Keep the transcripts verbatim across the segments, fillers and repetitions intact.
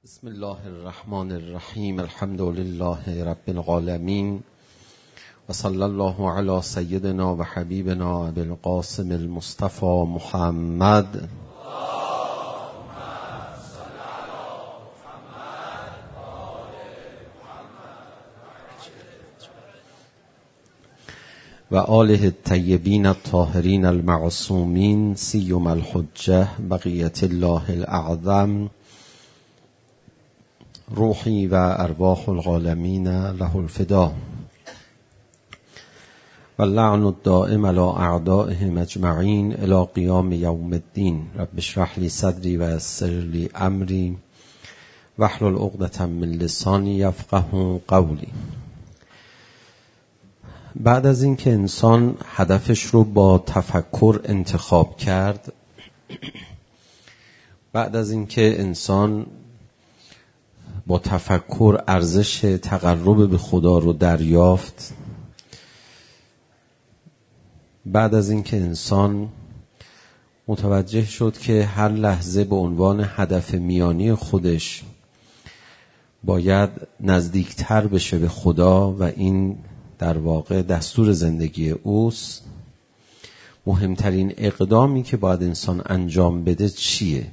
بسم الله الرحمن الرحیم. الحمد لله رب العالمین و صلی الله علی سیدنا و حبیبنا ابی القاسم المصطفى محمد و آله الطیبین الطاهرین المعصومین سیما الحجة بقیة الله الاعظم روحی و ارواح العالمین له الفدا و اللعن الدائم علی اعدائهم اجمعین الی قیام یوم الدین. رب اشرح لی صدری و یسر لی امری واحلل عقدة من لسانی یفقهوا قولی. بعد از اینکه انسان هدفش رو با تفکر انتخاب کرد، بعد از اینکه انسان با تفکر ارزش تقرب به خدا رو دریافت، بعد از اینکه انسان متوجه شد که هر لحظه به عنوان هدف میانی خودش باید نزدیکتر بشه به خدا و این در واقع دستور زندگی اوست، مهمترین اقدامی که باید انسان انجام بده چیه؟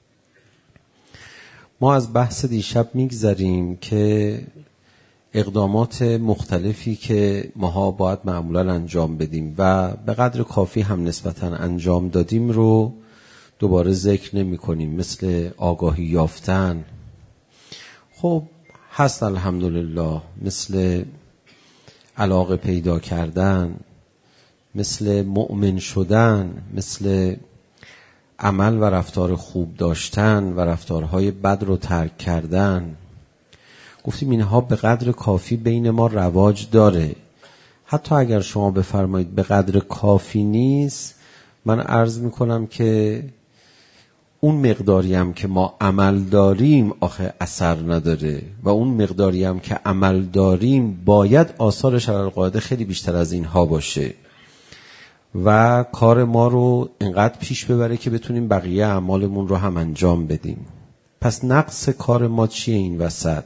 ما از بحث دیشب میگذریم که اقدامات مختلفی که ماها باید معمولا انجام بدیم و به قدر کافی هم نسبتا انجام دادیم رو دوباره ذکر نمی کنیم، مثل آگاهی یافتن، خب هست الحمدلله، مثل علاقه پیدا کردن، مثل مؤمن شدن، مثل عمل و رفتار خوب داشتن و رفتارهای بد رو ترک کردن. گفتیم اینها به قدر کافی بین ما رواج داره. حتی اگر شما بفرمایید به قدر کافی نیست، من عرض میکنم که اون مقداری هم که ما عمل داریم آخه اثر نداره و اون مقداری هم که عمل داریم باید آثارش علی القاعده خیلی بیشتر از اینها باشه و کار ما رو انقدر پیش ببره که بتونیم بقیه اعمالمون رو هم انجام بدیم. پس نقص کار ما چیه این وسط؟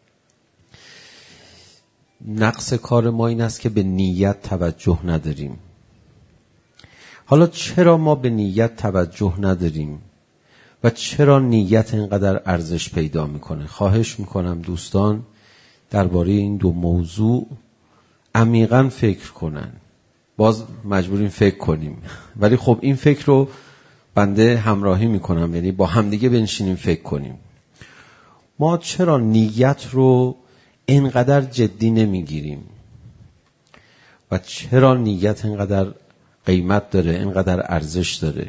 نقص کار ما این است که به نیت توجه نداریم. حالا چرا ما به نیت توجه نداریم و چرا نیت اینقدر ارزش پیدا میکنه؟ خواهش میکنم دوستان درباره این دو موضوع عمیقاً فکر کنن. باز مجبوریم فکر کنیم، ولی خب این فکر رو بنده همراهی میکنم، یعنی با همدیگه بنشینیم فکر کنیم. ما چرا نیت رو اینقدر جدی نمیگیریم و چرا نیت اینقدر قیمت داره، اینقدر ارزش داره؟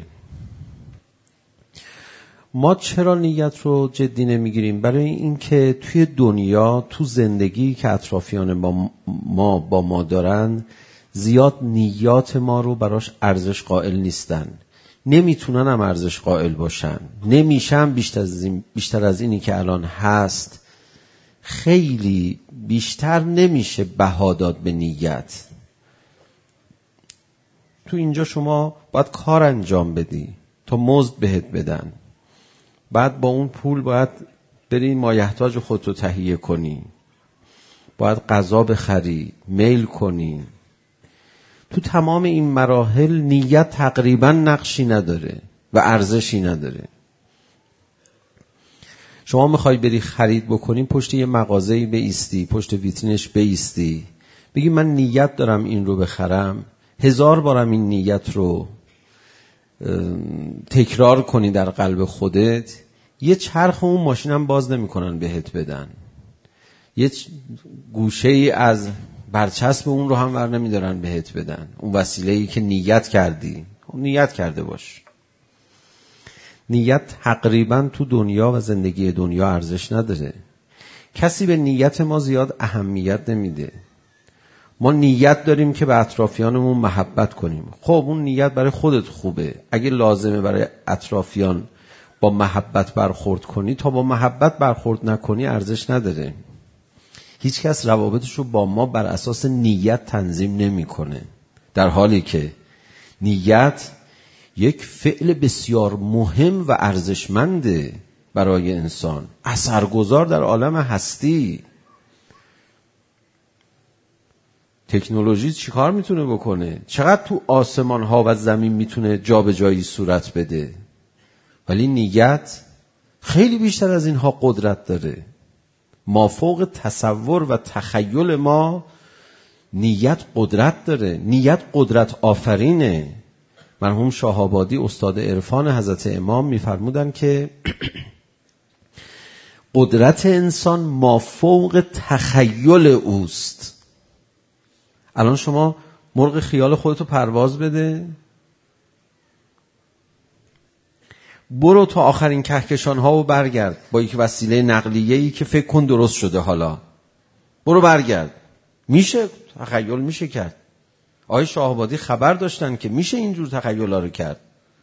ما چرا نیت رو جدی نمیگیریم؟ برای اینکه توی دنیا، تو زندگی که اطرافیان ما ما با ما دارن، زیاد نیات ما رو براش ارزش قائل نیستن، نمیتونن هم ارزش قائل باشن، نمیشن بیشتر از این بیشتر از اینی که الان هست، خیلی بیشتر نمیشه بها داد به نیت. تو اینجا شما باید کار انجام بدی تا مزد بهت بدن، بعد با اون پول باید بری مایحتاج خودتو تهیه کنی، باید غذا بخری، میل کنی. تو تمام این مراحل نیت تقریبا نقشی نداره و ارزشی نداره. شما میخوای بری خرید بکنی، پشت یه مغازه‌ای بایستی، پشت ویترینش بایستی، بگی من نیت دارم این رو بخرم، هزار بارم این نیت رو تکرار کنی در قلب خودت، یه چرخ اون ماشینم باز نمی‌کنن بهت بدن، یه گوشه‌ای از برچسب اون رو هم ور نمیدارن بهت بدن، اون وسیله‌ای که نیت کردی. نیت کرده باش. نیت تقریبا تو دنیا و زندگی دنیا ارزش نداره. کسی به نیت ما زیاد اهمیت نمیده. ما نیت داریم که به اطرافیانمون محبت کنیم. خب اون نیت برای خودت خوبه، اگه لازمه برای اطرافیان با محبت برخورد کنی، تا با محبت برخورد نکنی ارزش نداره. هیچ کس روابطش رو با ما بر اساس نیت تنظیم نمی‌کنه، در حالی که نیت یک فعل بسیار مهم و ارزشمنده و برای انسان، اثرگذار در عالم هستی. تکنولوژی چیکار میتونه بکنه؟ چقدر تو آسمان ها و زمین میتونه جابجایی صورت بده، ولی نیت خیلی بیشتر از اینها قدرت داره. مافوق تصور و تخیل ما نیت قدرت داره. نیت قدرت آفرینه. مرحوم شاه‌آبادی استاد عرفان حضرت امام میفرمودن که قدرت انسان مافوق تخیل اوست. الان شما مرغ خیال خودتو پرواز بده، برو تا آخرین کهکشان ها و برگرد با یک وسیله نقلیه‌ای که فکر کن درست شده، حالا برو برگرد. میشه تخیل میشه کرد. آقای شاه‌آبادی خبر داشتن که میشه اینجور تخیل‌ها رو کرد.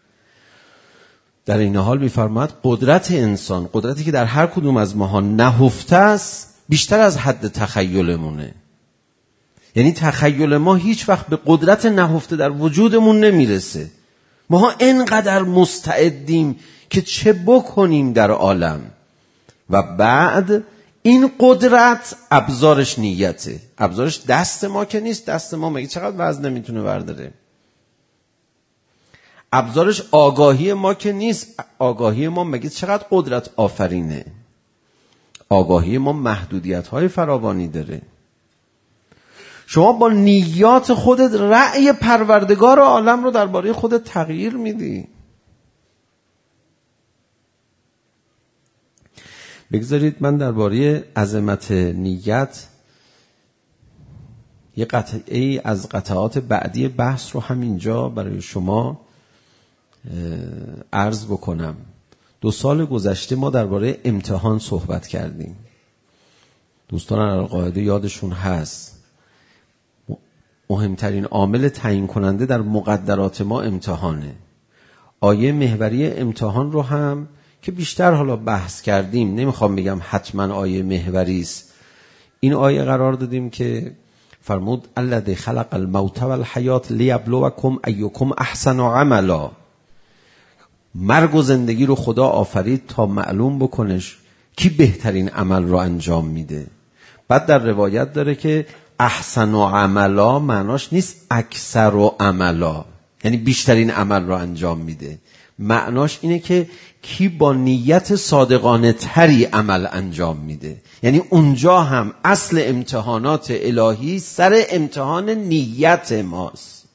در این حال می‌فرماد قدرت انسان، قدرتی که در هر کدوم از ماها نهفته است، بیشتر از حد تخیلمونه. یعنی تخیل ما هیچ وقت به قدرت نهفته در وجودمون نمیرسه. ما اینقدر مستعدیم که چه بکنیم در عالم، و بعد این قدرت ابزارش نیته. ابزارش دست ما که نیست. دست ما مگه چقدر وزن نمیتونه برداره؟ ابزارش آگاهی ما که نیست. آگاهی ما مگه چقدر قدرت آفرینه؟ آگاهی ما محدودیت های فراوانی داره. شما با نیات خودت رأی پروردگار عالم رو درباره خودت تغییر میدی. بگذارید من درباره عظمت نیت یه قطعه از قطعات بعدی بحث رو همینجا برای شما عرض بکنم. دو سال گذشته ما درباره امتحان صحبت کردیم. دوستان القاعده یادشون هست مهمترین عامل تعیین کننده در مقدرات ما امتحانه. آیه محوری امتحان رو هم که بیشتر حالا بحث کردیم، نمیخوام بگم حتما آیه محوری است، این آیه قرار دادیم که فرمود الذی خلق الموت والحیات لیبلوکم ایکم احسن عملا. مرگ و زندگی رو خدا آفرید تا معلوم بکنش کی بهترین عمل رو انجام میده. بعد در روایت داره که احسن و عملا معناش نیست اکثر و عملا، یعنی بیشترین عمل رو انجام میده. معناش اینه که کی با نیت صادقانه تری عمل انجام میده. یعنی اونجا هم اصل امتحانات الهی سر امتحان نیت ماست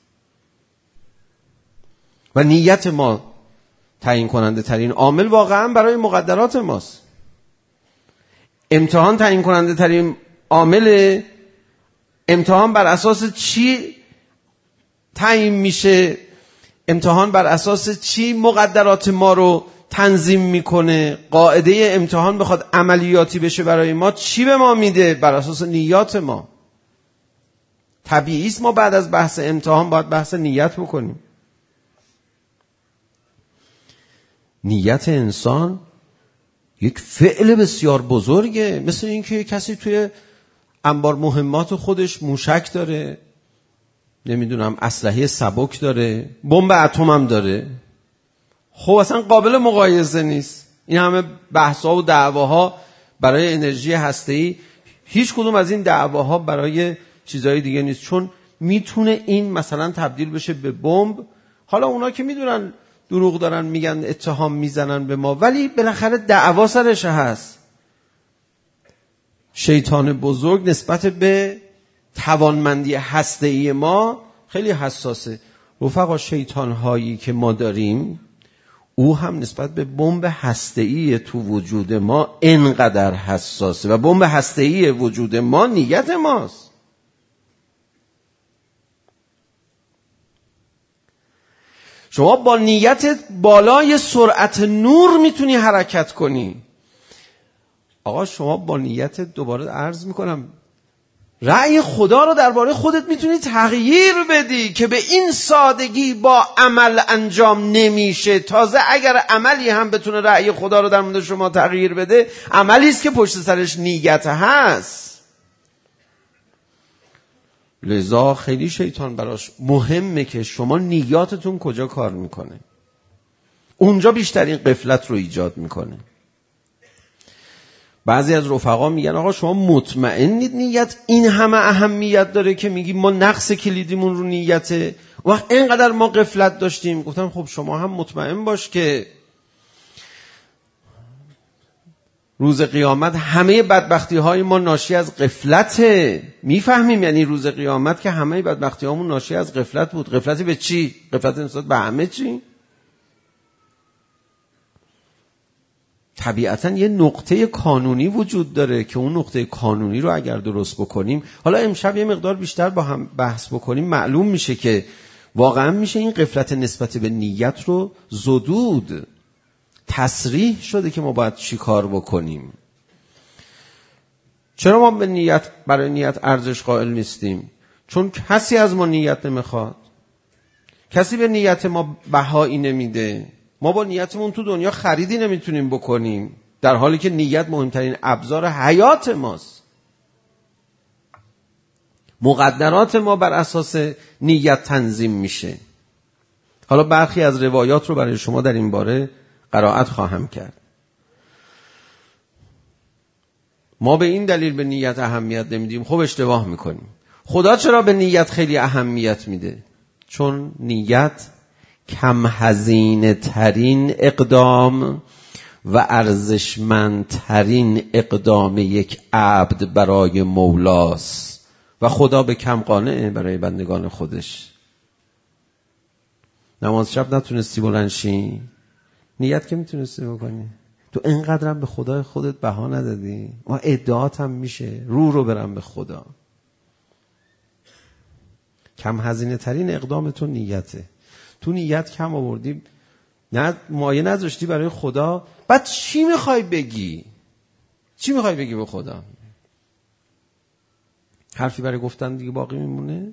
و نیت ما تعیین کننده ترین عامل واقعا برای مقدرات ماست. امتحان تعیین کننده ترین عامل. امتحان بر اساس چی تعیین میشه؟ امتحان بر اساس چی مقدرات ما رو تنظیم میکنه؟ قاعده امتحان بخواد عملیاتی بشه برای ما چی به ما میده؟ بر اساس نیات ما. طبیعی است ما بعد از بحث امتحان باید بحث نیت بکنیم. نیت انسان یک فعل بسیار بزرگه. مثل اینکه کسی توی انبار مهمات خودش موشک داره، نمیدونم اسلحه سبک داره، بمب اتم هم داره. خب اصلا قابل مقایسه نیست. این همه بحث‌ها و دعواها برای انرژی هسته‌ای، هیچ کدوم از این دعواها برای چیزهای دیگه نیست، چون میتونه این مثلا تبدیل بشه به بمب. حالا اونا که میدونن دروغ دارن میگن اتهام میزنن به ما، ولی بالاخره دعوا سرش هست. شیطان بزرگ نسبت به توانمندی هسته‌ای ما خیلی حساسه. رفقا شیطان هایی که ما داریم او هم نسبت به بمب هسته‌ای تو وجود ما انقدر حساسه و بمب هسته‌ای وجود ما نیت ماست. شما با نیت بالای سرعت نور میتونی حرکت کنی. آقا شما با نیت، دوباره عرض میکنم، رأی خدا رو درباره خودت میتونی تغییر بدی که به این سادگی با عمل انجام نمیشه. تازه اگر عملی هم بتونه رأی خدا رو در مورد شما تغییر بده، عملی است که پشت سرش نیت هست. لذا خیلی شیطان براش مهمه که شما نیاتتون کجا کار میکنه. اونجا بیشترین غفلت رو ایجاد میکنه. بعضی از رفقا میگن آقا شما مطمئنید نیت این همه اهمیت داره که میگی ما نقص کلیدیمون رو نیته؟ وقت اینقدر ما غفلت داشتیم. گفتم خب شما هم مطمئن باش که روز قیامت همه بدبختی های ما ناشی از غفلته. میفهمیم یعنی روز قیامت که همه بدبختی هامون ناشی از غفلت بود. غفلتی به چی؟ غفلت نسبت به همه چی؟ طبیعتاً یه نقطه کانونی وجود داره که اون نقطه کانونی رو اگر درست بکنیم، حالا امشب یه مقدار بیشتر با هم بحث بکنیم، معلوم میشه که واقعا میشه این غفلت نسبت به نیت رو زدود. تصریح شده که ما باید چی کار بکنیم. چرا ما به نیت برای نیت ارزش قائل نیستیم؟ چون کسی از ما نیت نمیخواد، کسی به نیت ما بهایی نمیده. ما با نیتمون تو دنیا خریدی نمیتونیم بکنیم، در حالی که نیت مهمترین ابزار حیات ماست. مقدرات ما بر اساس نیت تنظیم میشه. حالا برخی از روایات رو برای شما در این باره قرائت خواهم کرد. ما به این دلیل به نیت اهمیت نمیدیم، خب اشتباه میکنیم. خدا چرا به نیت خیلی اهمیت میده؟ چون نیت کم هزینه ترین اقدام و ارزشمندترین اقدام یک عبد برای مولاست و خدا به کم قانعه برای بندگان خودش. نماز شب نتونستی بلند شی، نیت که میتونستی بکنی. تو اینقدرم به خدای خودت بها ندادی. و ادعات هم میشه رو رو برم به خدا. کم هزینه ترین اقدام تو نیته. تو نیت کم آوردی، نه مایه نذاشتی برای خدا، بعد چی میخوای بگی؟ چی میخوای بگی به خدا؟ حرفی برای گفتن دیگه باقی میمونه؟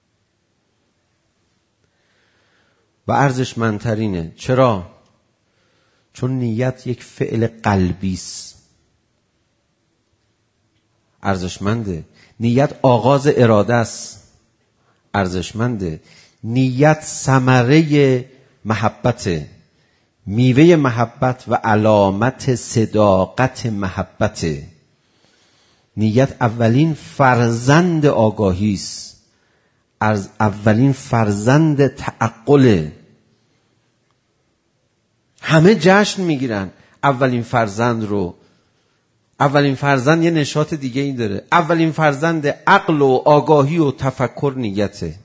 و ارزشمندترینه. چرا؟ چون نیت یک فعل قلبی است. ارزشمنده. نیت آغاز اراده است. ارزشمنده. نیت ثمره محبت، میوه محبت و علامت صداقت محبت. نیت اولین فرزند آگاهی است، از اولین فرزند تعقل. همه جشن میگیرن اولین فرزند رو. اولین فرزند یه نشاط دیگه این داره. اولین فرزند عقل و آگاهی و تفکر نیته.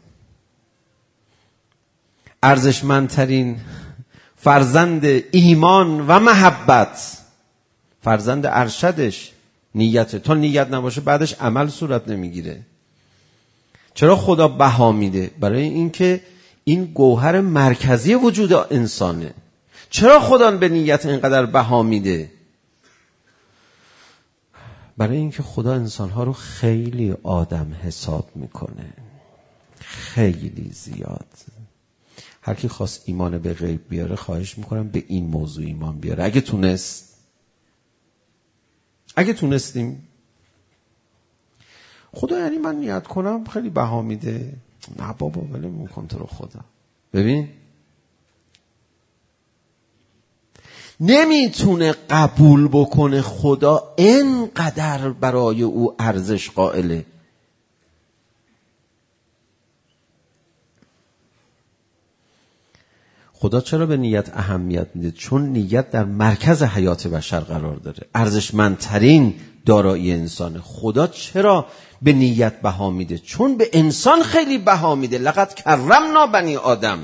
ارزشمندترین فرزند ایمان و محبت، فرزند ارشدش نیته. تا نیت نباشه بعدش عمل صورت نمیگیره. چرا خدا بها میده؟ برای اینکه این گوهر مرکزی وجود انسانه. چرا خدا به نیت اینقدر بها میده؟ برای اینکه خدا انسانها رو خیلی آدم حساب میکنه، خیلی زیاد. هر کی خواست ایمان به غیب بیاره خواهش میکنم به این موضوع ایمان بیاره. اگه تونست، اگه تونستیم. خدا یعنی من نیت کنم خیلی بها میده؟ نه بابا، ولی من کنترل خدا. ببین نمیتونه قبول بکنه خدا اینقدر برای او ارزش قائله. خدا چرا به نیت اهمیت میده؟ چون نیت در مرکز حیات بشر قرار داره، ارزشمندترین دارایی انسانه. خدا چرا به نیت بها میده؟ چون به انسان خیلی بها میده. لقد کرمنا بنی آدم.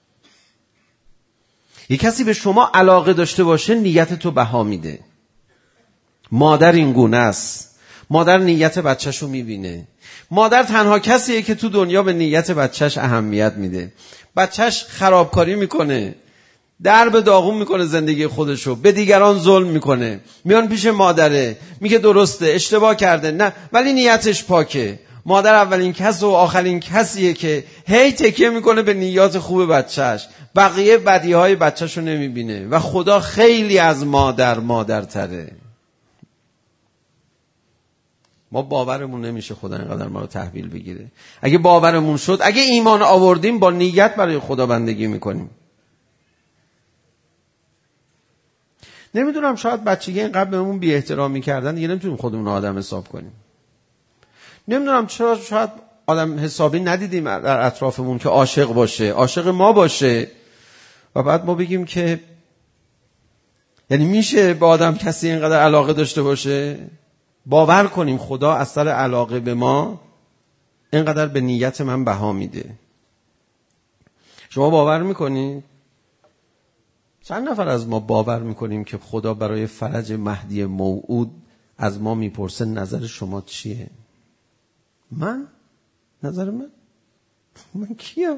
یک کسی به شما علاقه داشته باشه نیت تو بها میده. مادر این گونه است. مادر نیت بچه‌شو میبینه. مادر تنها کسیه که تو دنیا به نیت بچه‌ش اهمیت میده. بچه‌ش خرابکاری میکنه، درب داغون میکنه زندگی خودشو، به دیگران ظلم میکنه، میان پیش مادره میگه درسته اشتباه کرده، نه ولی نیتش پاکه. مادر اولین کس و آخرین کسیه که هی تکیه میکنه به نیات خوب بچهش، بقیه بدیهای بچهشو نمیبینه. و خدا خیلی از مادر مادرتره. ما باورمون نمیشه خدا اینقدر ما رو تحویل بگیره. اگه باورمون شد، اگه ایمان آوردیم، با نیت برای خدا بندگی میکنیم. نمیدونم شاید بچگی اینقدر بهمون بی احترامی کردن دیگه نمیتونیم خودمون آدم حساب کنیم. نمیدونم چرا شاید آدم حسابی ندیدیم در اطرافمون که عاشق باشه، عاشق ما باشه و بعد ما بگیم که یعنی میشه به آدم کسی اینقدر علاقه داشته باشه؟ باور کنیم خدا از سر علاقه به ما اینقدر به نیت من بها میده. شما باور میکنید؟ چند نفر از ما باور میکنیم که خدا برای فرج مهدی موعود از ما میپرسه نظر شما چیه؟ من؟ نظر من؟ من کیم؟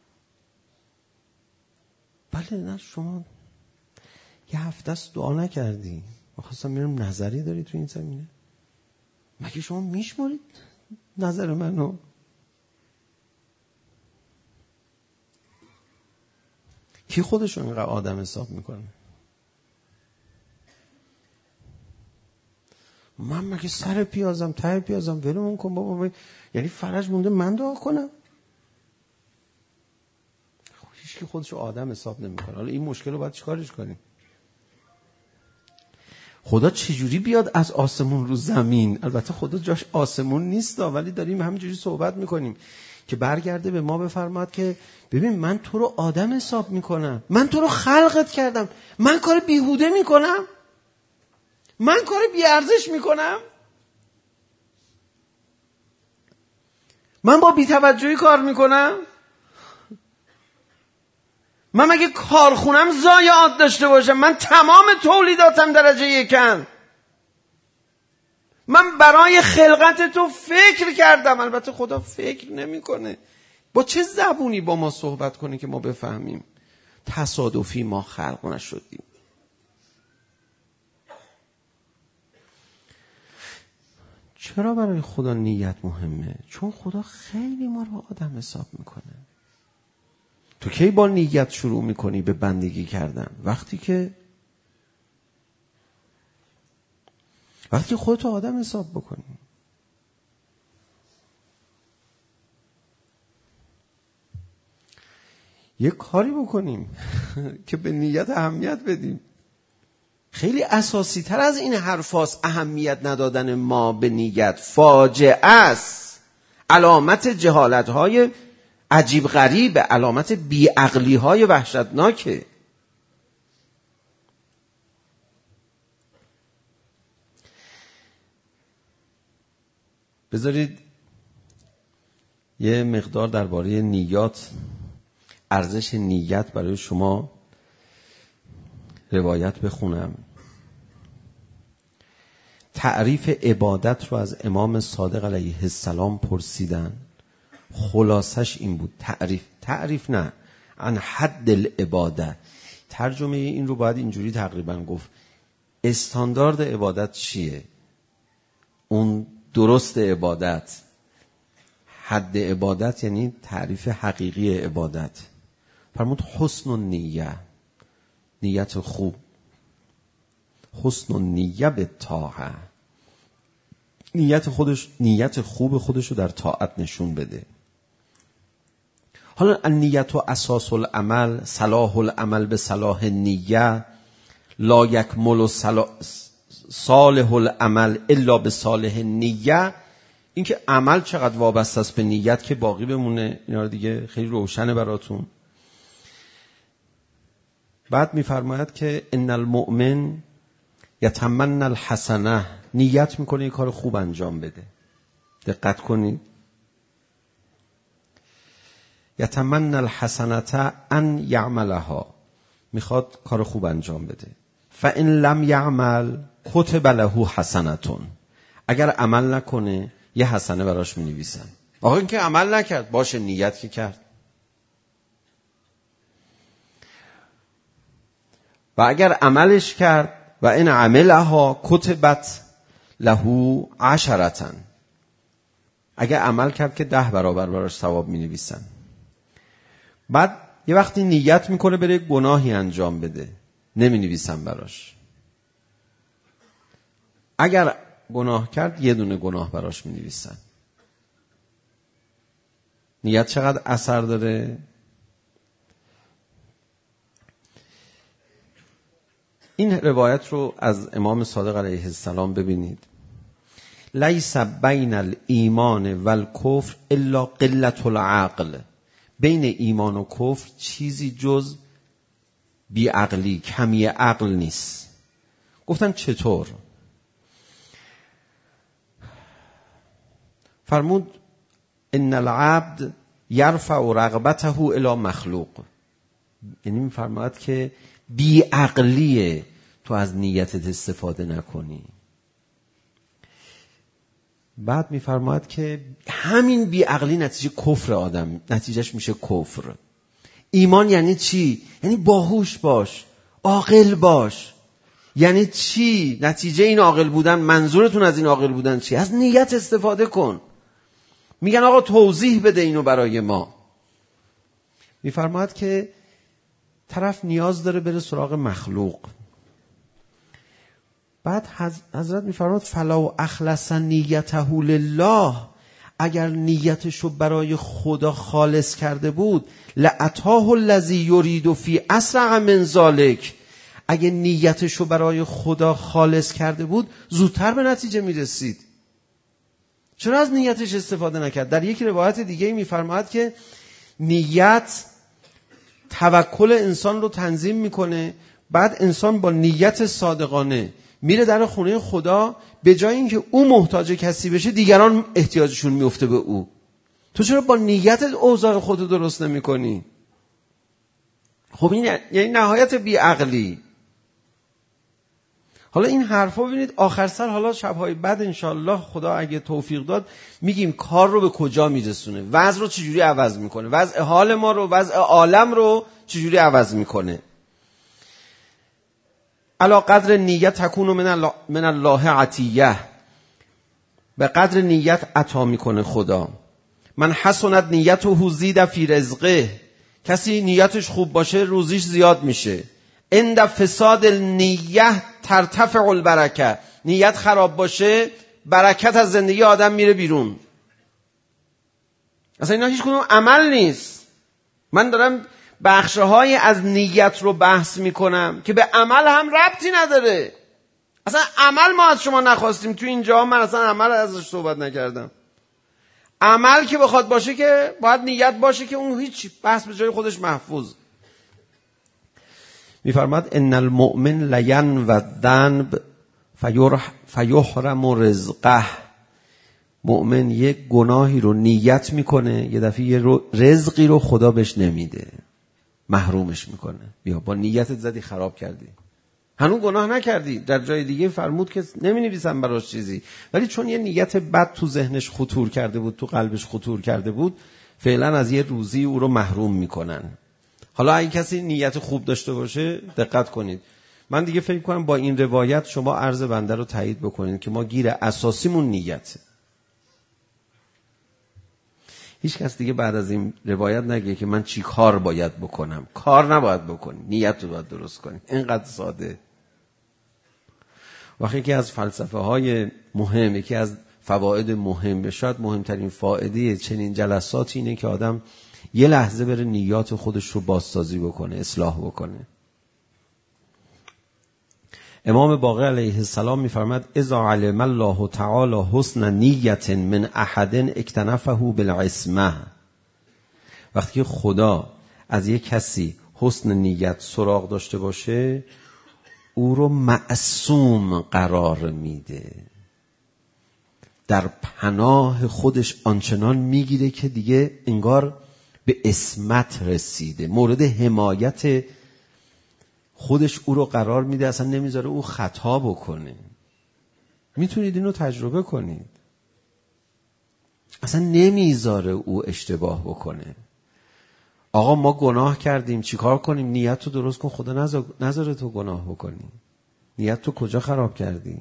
بله نه شما یه هفته است دعا نکردی، من خواستم میرم نظری داری تو این زمینه؟ مگه شما میشمارید نظر منو؟ کی خودشون اینقدر آدم حساب میکنه؟ من مگه سر پیازم ته پیازم ولمون کن بابا، یعنی فرج مونده من دعا کنم؟ هیچ کی خودشو آدم حساب نمیکنه. حالا این مشکل رو باید چیکارش کنیم؟ خدا چجوری بیاد از آسمون رو زمین؟ البته خدا جاش آسمون نیست ولی داریم همینجوری صحبت میکنیم که برگرده به ما بفرماد که ببین من تو رو آدم حساب میکنم، من تو رو خلقت کردم، من کار بیهوده میکنم، من کار بیارزش میکنم، من با بی‌توجهی کار میکنم، من مگه کارخونم ضایعات داشته باشم؟ من تمام تولیداتم درجه یکن. من برای خلقت تو فکر کردم. البته خدا فکر نمیکنه. با چه زبونی با ما صحبت کنه که ما بفهمیم تصادفی ما خلق نشدیم؟ چرا برای خدا نیت مهمه؟ چون خدا خیلی ما رو آدم حساب میکنه. تو کی با نیت شروع میکنی به بندگی کردن؟ وقتی که وقتی خودتو آدم حساب بکنی. یه کاری بکنیم که به نیت اهمیت بدیم. خیلی اساسی تر از این حرفاست اهمیت ندادن ما به نیت. فاجعه است، علامت جهالت‌های عجیب غریب، علامت بیعقلی‌های وحشتناکه. بذارید یه مقدار درباره نیات، ارزش نیت برای شما روایت بخونم. تعریف عبادت رو از امام صادق علیه السلام پرسیدن، خلاصش این بود. تعریف تعریف نه عن حد العبادت. ترجمه این رو باید اینجوری تقریبا گفت: استاندارد عبادت چیه؟ اون درست عبادت، حد عبادت یعنی تعریف حقیقی عبادت. فرمود حسن النیه، نیت خوب. حسن النیه به طاعه، نیت خودش، نیت خوب خودش رو در طاعت نشون بده. حالا النیت و اساس العمل، صلاح العمل به صلاح نیه، لا یکمل صالح العمل الا به صالح نیه. این که عمل چقدر وابسته است به نیت که باقی بمونه، اینا دیگه خیلی روشنه براتون. بعد میفرماید که ان المؤمن یتمنى الحسنه، نیت میکنه یه کار خوب انجام بده. دقت کنید، یتمنى الحسنه ان یعملها، میخواد کار خوب انجام بده. فان لم یعمل کتب له حسنه، اگر عمل نکنه یه حسنه براش مینویسن. آقا این که عمل نکرد، باشه نیت که کرد. و اگر عملش کرد و این عملها کتبت له عشرة، اگر عمل کرد که ده برابر براش ثواب می نویسن. بعد یه وقتی نیت میکنه بره گناهی انجام بده، نمی نویسن براش. اگر گناه کرد یه دونه گناه براش می نویسن. نیت چقدر اثر داره؟ این روایت رو از امام صادق علیه السلام ببینید. لیس بین الایمان و الکفر الا قلت العقل. بین ایمان و کفر چیزی جز بیعقلی، کمی عقل نیست. گفتن چطور؟ فرمود ان العبد یرفع رغبته الی مخلوق. یعنی میفرماید که بیعقلیه تو از نیتت استفاده نکنی. بعد میفرماید که همین بیعقلی نتیجه کفر آدم، نتیجهش میشه کفر. ایمان یعنی چی؟ یعنی باهوش باش، عاقل باش. یعنی چی؟ نتیجه این عاقل بودن، منظورتون از این عاقل بودن چی؟ از نیت استفاده کن. میگن آقا توضیح بده اینو برای ما. میفرماید که طرف نیاز داره بره سراغ مخلوق. بعد حضرت میفرماید فلو اخلص نیته لله، اگر نیتشو برای خدا خالص کرده بود، لاتاه الذی یرید فی اسرع من ذلک، اگه نیتشو برای خدا خالص کرده بود زودتر به نتیجه میرسید. چرا از نیتش استفاده نکرد؟ در یک روایت دیگه میفرماید که نیت توکل انسان رو تنظیم میکنه. بعد انسان با نیت صادقانه میره در خونه خدا، به جای اینکه او محتاج کسی بشه دیگران احتیاجشون میفته به او. تو چرا با نیت اوضاع خودت درست نمیکنی؟ خب این یعنی نهایت بیعقلی. حالا این حرفا ببینید آخر سر، حالا شبهای بعد انشالله خدا اگه توفیق داد میگیم کار رو به کجا میرسونه، وضع رو چجوری عوض میکنه، وضع حال ما رو، وضع عالم رو چجوری عوض میکنه. علا قدر نیت تکون من الله, من الله عطیه، به قدر نیت عطا میکنه خدا. من حسنت نیته زید فی رزقه، کسی نیتش خوب باشه روزیش زیاد میشه. عند فساد النیه ترتفع البرکه، نیت خراب باشه برکت از زندگی آدم میره بیرون. اصلا اینا هیچ کدوم عمل نیست. من دارم بخشه های از نیت رو بحث میکنم که به عمل هم ربطی نداره. اصلا عمل ما از شما نخواستیم تو اینجا، من اصلا عمل ازش صحبت نکردم. عمل که بخواد باشه که باید نیت باشه که اون هیچ بحث به جای خودش محفوظ. میفرماد ان المؤمن لین و ذنب فیحرم رزقه. مؤمن یک گناهی رو نیت میکنه، یه دفعه یه رزقی رو خدا بهش نمیده، محرومش میکنه. بیا با نیتت زدی خراب کردی، هنوز گناه نکردی. در جای دیگه فرمود که نمی نویسم براش چیزی، ولی چون یه نیت بد تو ذهنش خطور کرده بود، تو قلبش خطور کرده بود، فعلا از یه روزی او رو محروم میکنن. حالا اگه کسی نیت خوب داشته باشه دقت کنید. من دیگه فکر کنم با این روایت شما عرض بنده رو تایید بکنید که ما گیر اساسیمون نیته. هیچ کس دیگه بعد از این روایت نگه که من چی کار باید بکنم. کار نباید بکنی، نیت رو باید درست کنی. اینقدر ساده. وقتی یکی از فلسفه های مهم، یکی از فواید مهم، شاید مهمترین فائده چنین جلساتی اینه که آدم یه لحظه بره نیات خودش رو بازسازی بکنه، اصلاح بکنه. امام باقر علیه السلام میفرماد اذا علم الله تعالی حسن نیت من احد اکتنفه بالعصمه. وقتی که خدا از یک کسی حسن نیت سراغ داشته باشه، او رو معصوم قرار میده، در پناه خودش آنچنان میگیره که دیگه انگار به عصمت رسیده، مورد حمایت خودش او رو قرار میده، اصلا نمیذاره او خطا بکنه. میتونید اینو تجربه کنید، اصلا نمیذاره او اشتباه بکنه. آقا ما گناه کردیم چیکار کنیم؟ نیت تو درست کن، خدا نذاره تو گناه بکنی. نیت تو کجا خراب کردی؟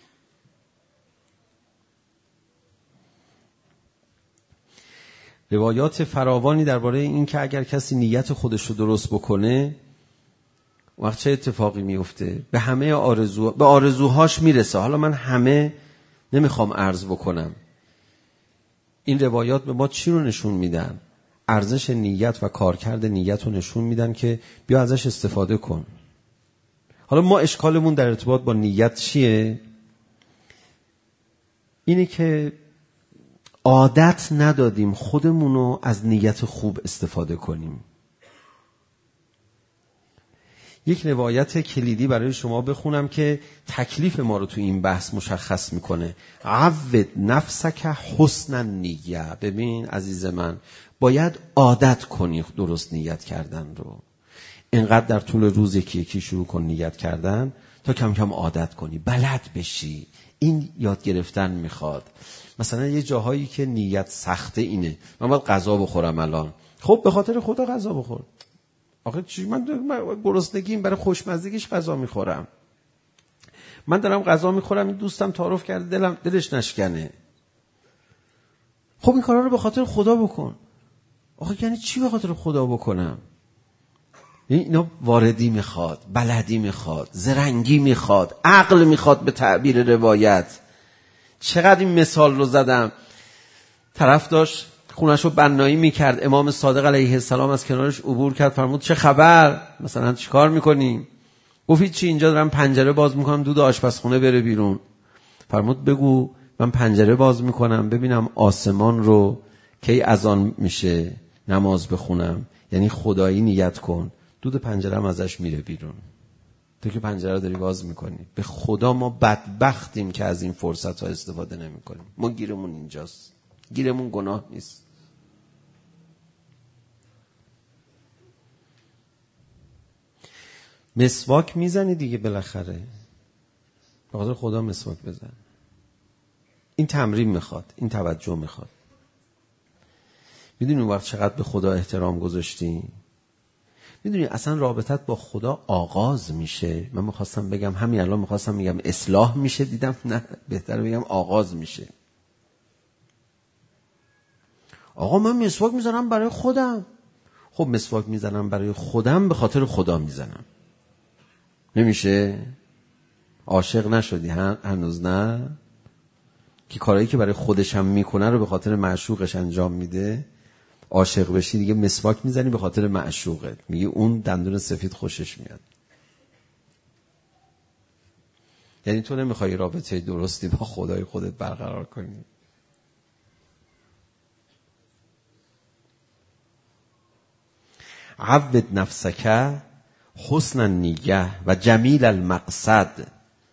روایات فراوانی درباره این که اگر کسی نیت خودش رو درست بکنه وقت چه اتفاقی میفته؟ به همه آرزو به آرزوهاش میرسه. حالا من همه نمیخوام عرض بکنم. این روایات به ما چی رو نشون میدن؟ ارزش نیت و کارکرد نیت رو نشون میدن که بیا ازش استفاده کن. حالا ما اشکالمون در ارتباط با نیت چیه؟ اینه که عادت ندادیم خودمونو از نیت خوب استفاده کنیم. یک روایت کلیدی برای شما بخونم که تکلیف ما رو تو این بحث مشخص میکنه. عود نفسک حسن نیه. ببین عزیز من، باید عادت کنی درست نیت کردن رو. اینقدر در طول روز یکی یکی شروع کن نیت کردن تا کم کم عادت کنی، بلد بشی. این یاد گرفتن میخواد. مثلا یه جاهایی که نیت سخته اینه، من باید غذا بخورم الان. خب به خاطر خدا غذا بخور. آخه چی؟ من گرسنگیم برای خوشمزگیش غذا میخورم. من دارم غذا میخورم، این دوستم تعارف کرده دلم دلش نشکنه. خب این کارا رو به خاطر خدا بکن. آخه یعنی چی به خاطر خدا بکنم؟ اینا واردی میخواد، بلدی میخواد، زرنگی میخواد، عقل میخواد. به تعبیر روایت چقدر این مثال رو زدم. طرف داشت خونش رو بنایی میکرد، امام صادق علیه السلام از کنارش عبور کرد، فرمود چه خبر؟ مثلا چی کار میکنی؟ گفت چی، اینجا دارم پنجره باز میکنم دود آشپزخونه بره بیرون. فرمود بگو من پنجره باز میکنم ببینم آسمان رو کی اذان میشه نماز بخونم. یعنی خدایی نیت کن، دود پنجره هم ازش میره بیرون. تو که پنجره رو داری باز میکنی. به خدا ما بدبختیم که از این فرصت ها استفاده نمی کنیم. ما گیرمون اینجاست، گیرمون گناه نیست. مسواک میزنی دیگه بالاخره، به خاطر خدا مسواک بزن. این تمرین میخواد، این توجه میخواد. میدونی اون وقت چقدر به خدا احترام گذاشتی؟ میدونی اصلا رابطت با خدا آغاز میشه. من میخواستم بگم همین الان میخواستم بگم اصلاح میشه، دیدم نه، بهتر بگم آغاز میشه. آقا من مسواک میزنم برای خودم. خب مسواک میزنم برای خودم، به خاطر خدا میزنم. نمیشه؟ عاشق نشدی هنوز؟ نه که کارهایی که برای خودش هم میکنه رو به خاطر معشوقش انجام میده. عاشق بشی دیگه مسواک میزنی به خاطر معشوقت، میگه اون دندون سفید خوشش میاد. یعنی تو نمیخوای رابطه درستی با خدای خودت برقرار کنی. عود نفسک حسن النیه و جمیل المقصد.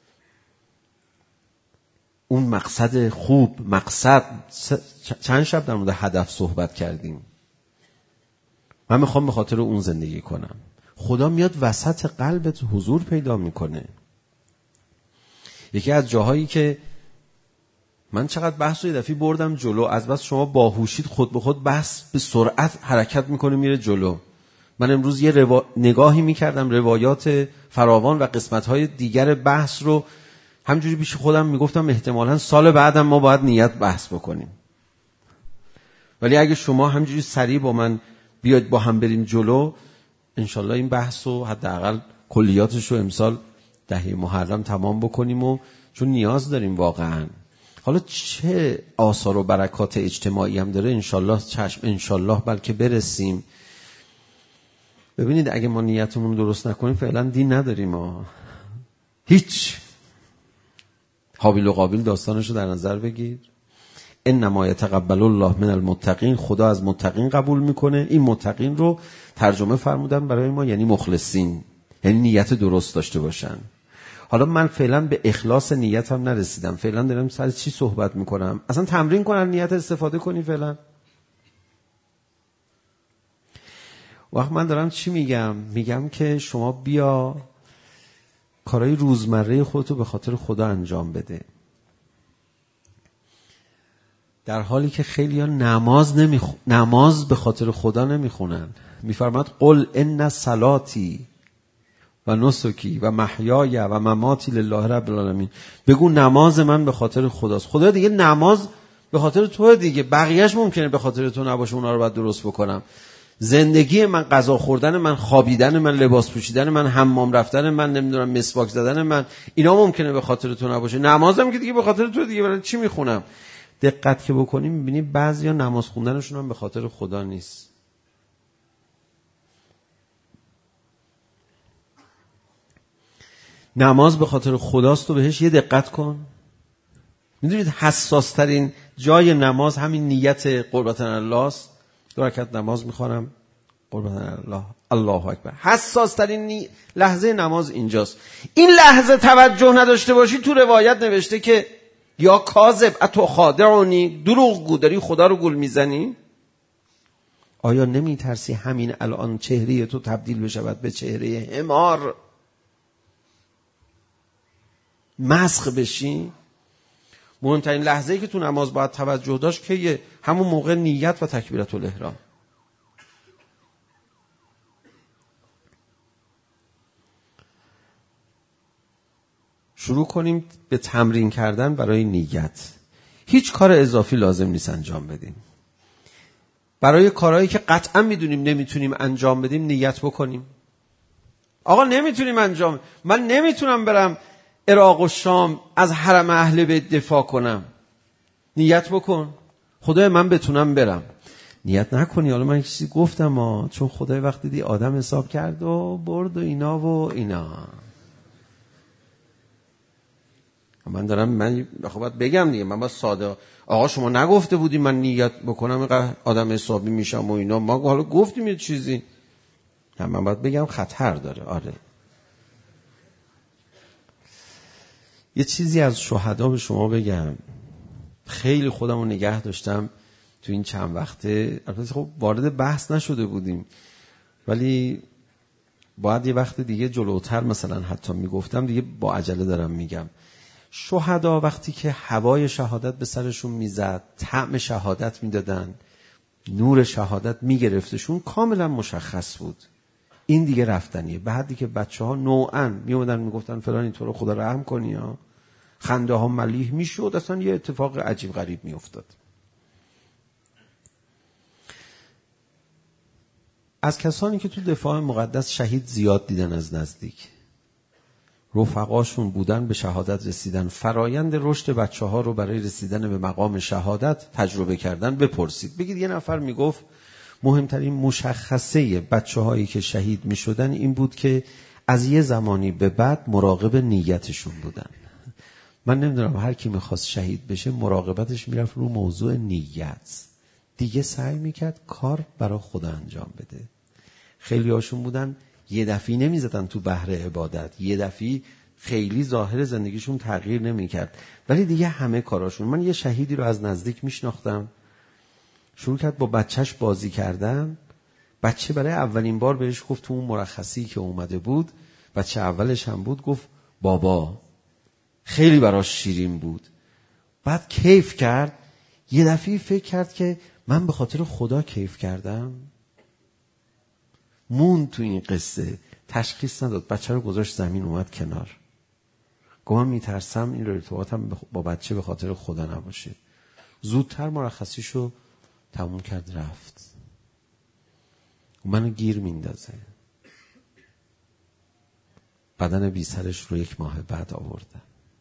اون مقصد خوب، مقصد. چند شب در مورد هدف صحبت کردیم. من میخوام به خاطر اون زندگی کنم. خدا میاد وسط قلبت حضور پیدا میکنه. یکی از جاهایی که من چقدر بحث رو یه دفعه بردم جلو، از بس شما باهوشید خود به خود بحث به سرعت حرکت میکنه میره جلو. من امروز یه روا... نگاهی میکردم روایات فراوان و قسمت‌های دیگر بحث رو، همجوری پیش خودم میگفتم احتمالاً سال بعدم ما باید نیت بحث بکنیم. ولی اگه شما همجوری سریع با من بیاید با هم بریم جلو، انشالله این بحث رو حداقل کلیاتش رو امسال دهه محرم تمام بکنیم، و چون نیاز داریم واقعاً. حالا چه آثار و برکات اجتماعی هم داره، انشالله چشم، انشالله بلکه برسیم. ببینید اگه ما نیتمون درست نکنیم فعلا دین نداریم ما. هیچ. حابیل و قابیل داستانش رو در نظر بگیر. انما یتقبل الله من المتقین. خدا از متقین قبول میکنه. این متقین رو ترجمه فرمودن برای ما یعنی مخلصین، یعنی نیت درست داشته باشن. حالا من فعلا به اخلاص نیتم نرسیدم، فعلا دارم سر چی صحبت میکنم. اصلا تمرین کنن نیت استفاده کنی فعلا. وقت من دارم چی میگم؟ میگم که شما بیا کارهای روزمره خودتو به خاطر خدا انجام بده. در حالی که خیلی ها نماز نمیخ... نماز به خاطر خدا نمیخونن. میفرماد قل ان صلاتی و نسکی و محیای و مماتی لله رب العالمین. بگو نماز من به خاطر خداست. خدا دیگه نماز به خاطر توه دیگه، بقیهش ممکنه به خاطر تو نباشه، اونا رو باید درست بکنم. زندگی من، غذا خوردن من، خوابیدن من، لباس پوشیدن من، حمام رفتن من، نمیدونم مسواک زدن من، اینا ممکنه به خاطر تو نباشه. نمازم که دیگه به خاطر تو دیگه، برای چی میخونم؟ دقت که بکنی میبینی بعضیا نماز خوندنشون هم به خاطر خدا نیست. نماز به خاطر خداست و بهش یه دقت کن. میدونید حساس ترین جای نماز همین نیت قربتن الله است. دو رکعت نماز میخوانم، قربتن الله، الله اکبر. حساس ترین نی... لحظه نماز اینجاست. این لحظه توجه نداشته باشی، تو روایت نوشته که یا کاذب اتو خادعونی، دروغگو، داری خدا رو گول میزنی. آیا نمی ترسی همین الان چهره تو تبدیل بشود به چهره حمار، مسخ بشی؟ مهمترین لحظه‌ای که تو نماز باید توجه داشت که همون موقع نیت و تکبیرت الاحرام. شروع کنیم به تمرین کردن برای نیت. هیچ کار اضافی لازم نیست انجام بدیم. برای کارهایی که قطعا میدونیم نمیتونیم انجام بدیم نیت بکنیم. آقا نمیتونیم انجام، من نمیتونم برم عراق و شام از حرم اهل بیت دفاع کنم. نیت بکن خدای من بتونم برم. نیت نکنی حالا من چیزی گفتم ها، چون خدای وقتی دی آدم حساب کرد و برد و اینا و اینا. من دارم من خب بگم دیگه، من با ساده آقا شما نگفته بودی من نیت بکنم اینقدر آدم حسابی میشم و اینا، ما حالا گفتیم یه چیزی، من باید بگم خطر داره. آره یه چیزی از شهدا به شما بگم، خیلی خودم رو نگه داشتم تو این چند وقته. البته خب وارد بحث نشده بودیم ولی باید یه وقت دیگه جلوتر مثلا حتی میگفتم، دیگه با عجله دارم میگم. شهدا وقتی که هوای شهادت به سرشون میزد، طعم شهادت میدادن، نور شهادت میگرفتشون، کاملا مشخص بود این دیگه رفتنیه. بعدی که بچه ها نوعاً میومدن میگفتن فلان این تو رو خدا رحم کنی ها، خنده ها ملیح میشد، اصلا یه اتفاق عجیب غریب میافتاد. از کسانی که تو دفاع مقدس شهید زیاد دیدن از نزدیک، رفقاشون بودن، به شهادت رسیدن، فرایند رشد بچه ها رو برای رسیدن به مقام شهادت تجربه کردن، بپرسید. بگید یه نفر میگفت مهمترین مشخصه بچه هایی که شهید می شدن این بود که از یه زمانی به بعد مراقب نیتشون بودن. من نمیدونم هر کی میخواست شهید بشه مراقبتش میرفت رو موضوع نیت، دیگه سعی میکرد کار برای خدا انجام بده. خیلی هاشون بودن یه دفعی نمیزدن تو بحر عبادت، یه دفعی خیلی ظاهر زندگیشون تغییر نمیکرد ولی دیگه همه کاراشون. من یه شهیدی رو از نزدیک میشناختم، شروع کرد با بچهش بازی کردن. بچه برای اولین بار بهش گفت تو اون مرخصی که اومده بود، بچه اولش هم بود، گفت بابا. خیلی براش شیرین بود. بعد کیف کرد. یه دفعه فکر کرد که من به خاطر خدا کیف کردم. مون تو این قصه، تشخیص نداد، بچه رو گذاشت زمین، اومد کنار. گفت من میترسم این ارتباطم با بچه به خاطر خدا نباشه. زودتر مرخصیشو تموم کرد رفت. منو گیر میندازه. بدن بی سرش رو یک ماه بعد آورده.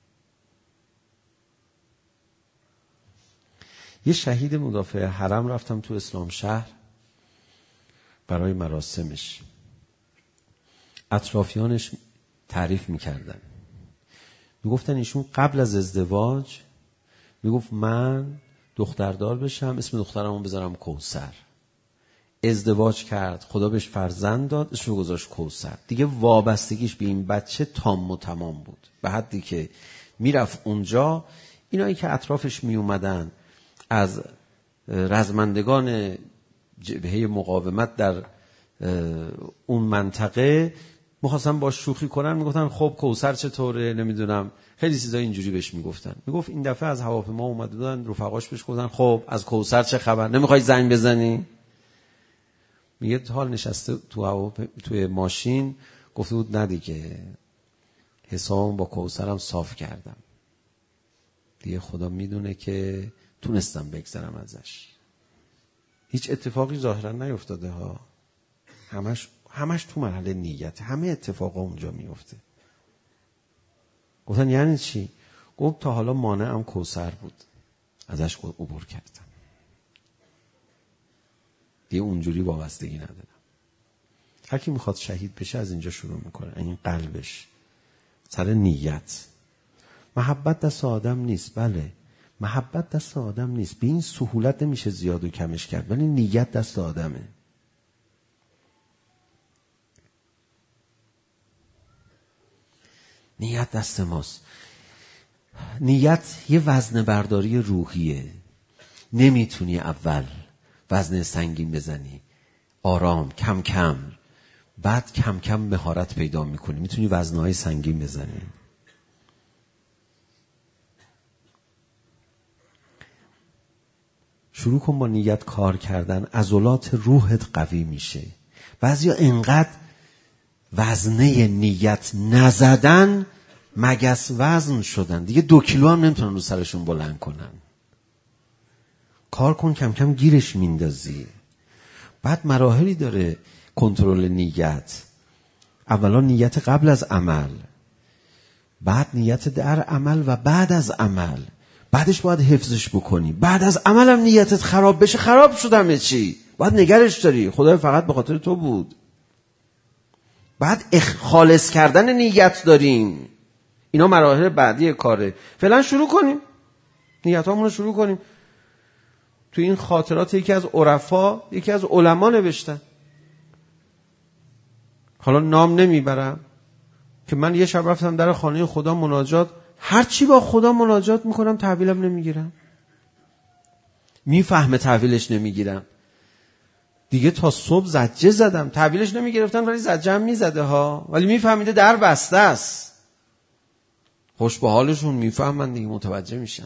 یه شهید مدافع حرم رفتم تو اسلام شهر برای مراسمش. اطرافیانش تعریف میکردن، میگفتن ایشون قبل از ازدواج میگفت من دختردار بشم، اسم دخترمو بذارم کوثر. ازدواج کرد، خدا بهش فرزند داد، اسمو گذاشت کوثر. دیگه وابستگیش به این بچه تام و تمام بود، به حدی که میرفت اونجا اینایی که اطرافش میومدن از رزمندگان جبهه مقاومت در اون منطقه میخواستن باش شوخی کنن، میگفتن خب کوثر چطوره، نمیدونم خیلی چیزا اینجوری بهش میگفتن. میگفت این دفعه از هواپیما اومده بودن، رفقاش بهش گفتن خب از کوثر چه خبر، نمیخوای زنگ بزنی؟ میگه حال نشسته تو هوا توی ماشین، گفته بود نه دیگه، حسابم با کوثرم صاف کردم دیگه، خدا میدونه که تونستم بگذرم ازش. هیچ اتفاقی ظاهرا نیفتاده ها، همش همش تو مرحله نیت، همه اتفاقا اونجا میفته. گفتن یعنی چی؟ گفت تا حالا مانعم کوثر بود، ازش عبور کردم دیگه، اونجوری وابستگی ندارم. هر کی میخواد شهید بشه از اینجا شروع میکنه، این قلبش سر نیت. محبت دست آدم نیست، بله محبت دست آدم نیست، به این سهولت نمیشه زیاد و کمش کرد، ولی نیت دست آدمه. نیت دست ماست. نیت یه وزن برداری روحیه. نمیتونی اول وزن سنگین بزنی، آرام کم کم، بعد کم کم مهارت پیدا میکنی، میتونی وزنهای سنگین بزنی. شروع کن با نیت کار کردن، عضلات روحت قوی میشه. بعضیا انقدر وزنه نیت نزدن مگس وزن شدن، دیگه دو کیلو هم نمیتونن رو سرشون بلند کنن. کار کن کم کم گیرش میندازی. بعد مراحلی داره کنترل نیت. اولا نیت قبل از عمل، بعد نیت در عمل و بعد از عمل. بعدش باید حفظش بکنی. بعد از عملم نیتت خراب بشه، خراب شدم چی؟ باید نگرش داری، خدای فقط به خاطر تو بود. بعد اخ... خالص کردن نیت داریم. اینا مراحل بعدی کاره. فعلا شروع کنیم، نیتامون رو شروع کنیم. تو این خاطرات یکی از عرفا، یکی از علما نوشتن، حالا نام نمیبرم، که من یه شب رفتم در خانه خدا مناجات، هر چی با خدا مناجات میکنم تحویلم نمیگیرم. میفهمه تحویلش نمیگیرم. دیگه تا صبح زجه زدم، تحویلش نمیگرفتم ولی زجه هم میزده ها، ولی میفهمیده در بسته است. خوش به حالشون، میفهمن دیگه، متوجه میشن.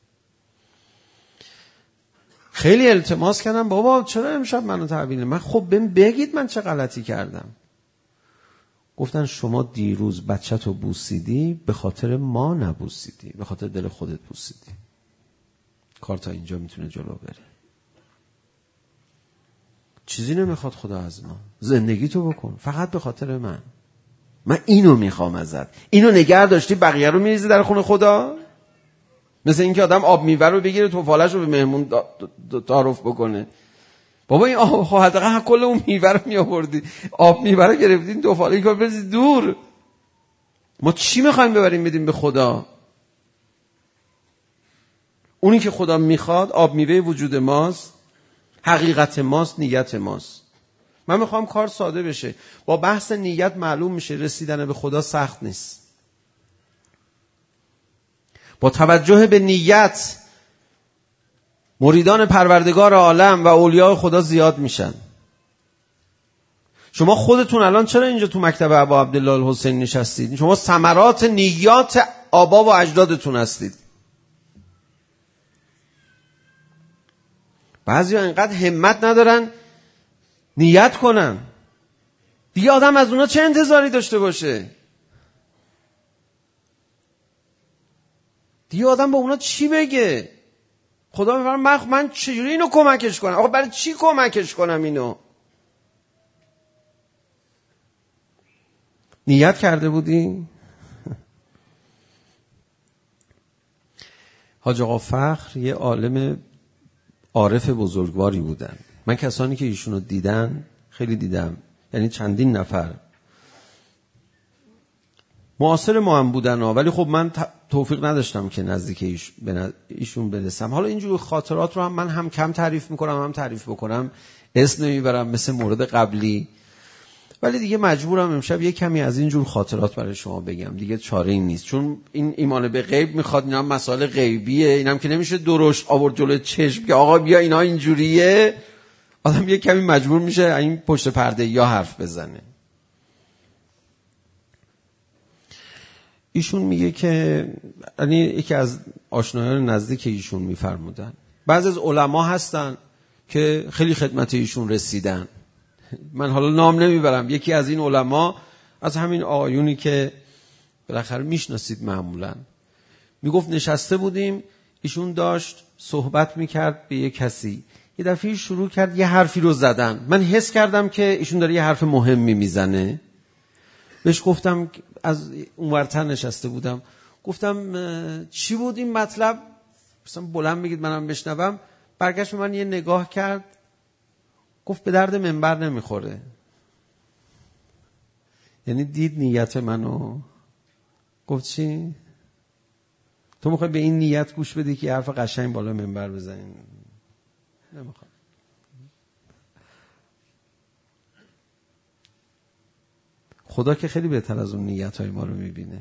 خیلی التماس کردم بابا چرا امشب منو تحویل؟ من خب بهم بگید من چه غلطی کردم. گفتن شما دیروز بچه‌تو بوسیدی، به خاطر ما نبوسیدی، به خاطر دل خودت بوسیدی. کار تا اینجا میتونه جلو بره. چیزی نمیخواد خدا از ما، زندگی تو بکن فقط به خاطر من. من اینو میخوام ازت. اینو نگه داشتی بقیه رو میریزی در خونه خدا؟ مثل اینکه آدم آب میوه رو بگیره توفالش رو به مهمون تعارف بکنه. بابا این آب حداقل کل اون میوه رو میآوردی، آب میوه رو گرفتین توفاله کار بریزی دور. ما چی میخوایم ببریم بدیم به خدا؟ اونی که خدا میخواد آب میوه وجود ماست، حقیقت ماست، نیت ماست. من میخوام کار ساده بشه. با بحث نیت معلوم میشه رسیدن به خدا سخت نیست. با توجه به نیت مریدان پروردگار عالم و اولیاء خدا زیاد میشن. شما خودتون الان چرا اینجا تو مکتب ابا عبدالله الحسینی نشستید؟ شما ثمرات نیات آبا و اجدادتون هستید. بعضیا اینقدر همت ندارن نیت کنن. دیگه آدم از اونا چه انتظاری داشته باشه؟ دیگه آدم با اونا چی بگه؟ خدا میفرماید من من چجوری اینو کمکش کنم؟ آقا برای چی کمکش کنم اینو؟ نیت کرده بودی؟ حاج آقا فخر یه عالم عارف بزرگواری بودن. من کسانی که ایشونو دیدن خیلی دیدم، یعنی چندین نفر معاصر ما هم بودن ها، ولی خب من توفیق نداشتم که نزدیک ایش ایشون برسم. حالا اینجور خاطرات رو هم من هم کم تعریف میکنم هم تعریف بکنم اسم نمیبرم مثل مورد قبلی، ولی دیگه مجبورم امشب یه کمی از اینجور خاطرات برای شما بگم، دیگه چاره این نیست، چون این ایمان به غیب میخواد، اینا هم مسائل غیبیه، اینم که نمیشه درشت آورد جلوی چشم که آقا بیا اینا اینجوریه. آدم یه کمی مجبور میشه این پشت پرده یا حرف بزنه. ایشون میگه که یعنی یکی از آشنایان نزدیک ایشون میفرمودن بعضی از علما هستن که خیلی خدمت ایشون رسیدن. من حالا نام نمیبرم. یکی از این علما از همین آیونی که بالاخره میشناسید معمولا، میگفت نشسته بودیم، ایشون داشت صحبت میکرد به یه کسی، یه دفعه شروع کرد یه حرفی رو زدن. من حس کردم که ایشون داره یه حرف مهمی میزنه. بهش گفتم، از اونورتر نشسته بودم، گفتم چی بود این مطلب؟ مثلا بلند بگید منم بشنوم. برگشت به من یه نگاه کرد، گفت به درد منبر نمیخوره. یعنی دید نیت منو، گفت چی؟ تو میخوای به این نیت گوش بدی که حرف قشنگ بالا منبر بزنی؟ نمیخوام. خدا که خیلی بهتر از اون نیت‌های ما رو میبینه.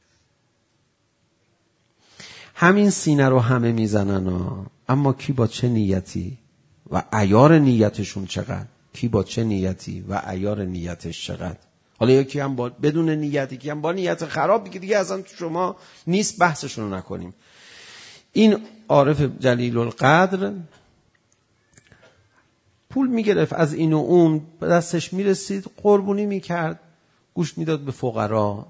همین سینه رو همه میزنن ها، اما کی با چه نیتی و عیار نیتشون چقدر، کی با چه نیتی و عیار نیتش چقدر. حالا یکی هم با بدون نیتی، یکی هم با نیت خراب، که دیگه اصلا تو شما نیست، بحثشون رو نکنیم. این عارف جلیل القدر پول میگرفت از این و اون، دستش میرسید قربونی میکرد، گوش میداد به فقرا.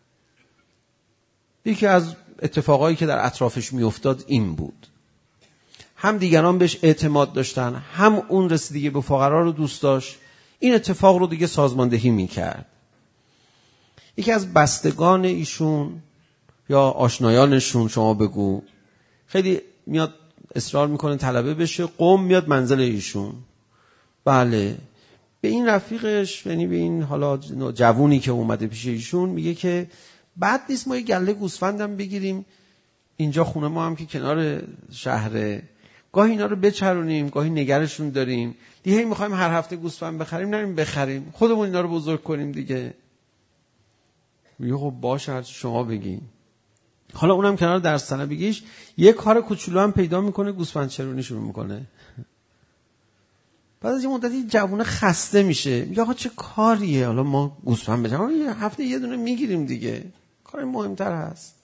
یکی از اتفاقایی که در اطرافش میافتاد این بود، هم دیگران بهش اعتماد داشتن، هم اون رسیدگی به فقرا رو دوست داشت، این اتفاق رو دیگه سازماندهی میکرد. یکی از بستگان ایشون یا آشنایانشون، شما بگو، خیلی میاد اصرار میکنه طلبه بشه، قوم میاد منزل ایشون. بله، به این رفیقش، یعنی به این حالا جوونی که اومده پیش ایشون، میگه که بعد نیست ما یه گله گوسفندم بگیریم، اینجا خونه ما هم که کنار شهره، گاهی اینا رو بچرونیم، گاهی نگرشون داریم دیگه، میخوایم هر هفته گوسفند بخریم، نریم بخریم، خودمون اینا رو بزرگ کنیم دیگه. میگه خب باشه، هر چی شما بگین. حالا اونم کنار درس طلبگیش یه کار کوچولو هم پیدا میکنه، گوسفند چرونی شروع میکنه. بعد از یه مدتی جوونه خسته میشه، میگه آقا چه کاریه، حالا ما گوسفند بچرونیم، یه هفته یه دونه میگیریم دیگه، کار مهمتر هست.